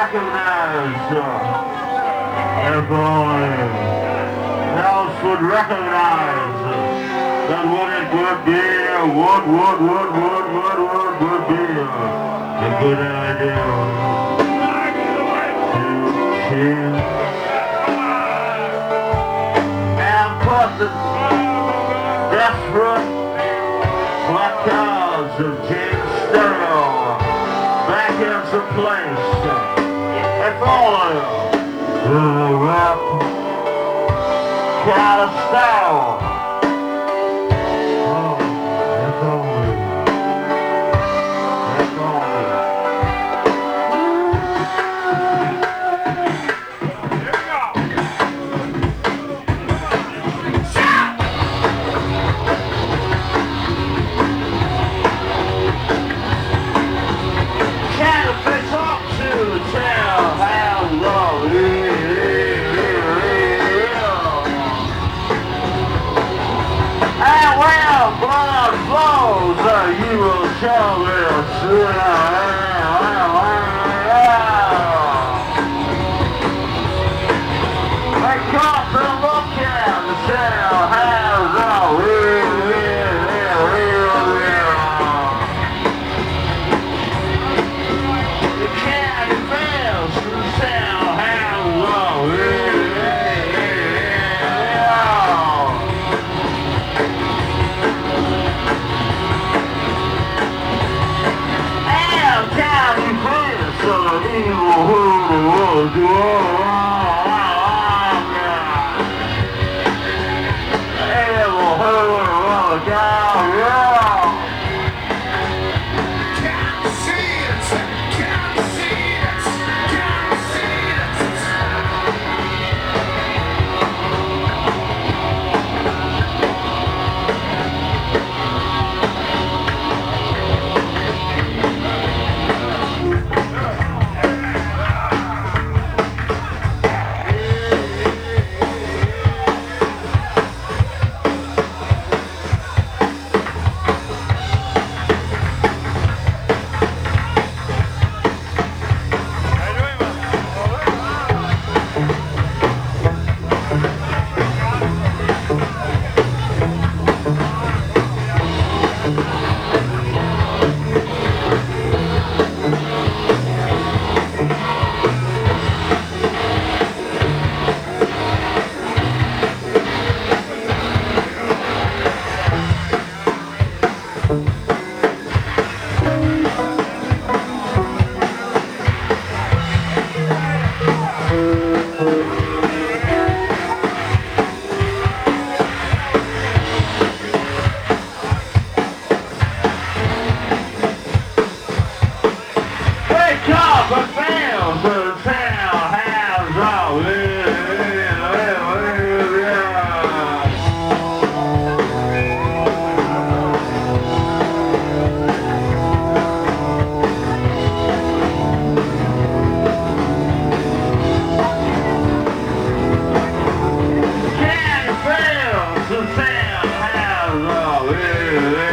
recognize, if only else would recognize that what it would be, would be a good idea to chill and put the desperate placards of James Stereo back into place. If only the rap kind of style. Oh, if only. If only. Here we go. Can't talk to tell how long it is. And when blood flows, you will show me I got to look at the tell how long it is. You can't fail to tell how long it and can you feel so evil who will do evil who will go wrong. Can't see it. Can't see it. Can't see it. Wake up and fail to tell how long it Can't fail to tell how long it is.